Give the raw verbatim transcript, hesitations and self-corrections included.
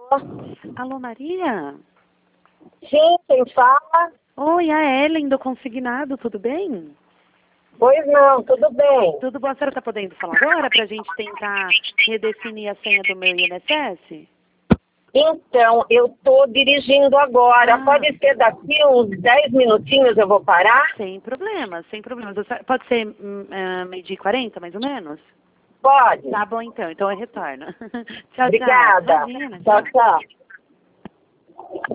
Alô, Maria? Sim, quem fala? Oi, a Ellen do Consignado, tudo bem? Pois não, tudo bem. Tudo bom? A senhora está podendo falar agora para a gente tentar redefinir a senha do meu I N S S? Então, eu estou dirigindo agora. Ah. Pode ser daqui uns dez minutinhos eu vou parar? Sem problemas, sem problemas. Pode ser hum, uh, meio-dia e quarenta, mais ou menos? Pode. Tá bom, então. Então eu retorno. Tchau, Obrigada. tchau. Imagina, Tchau, tchau.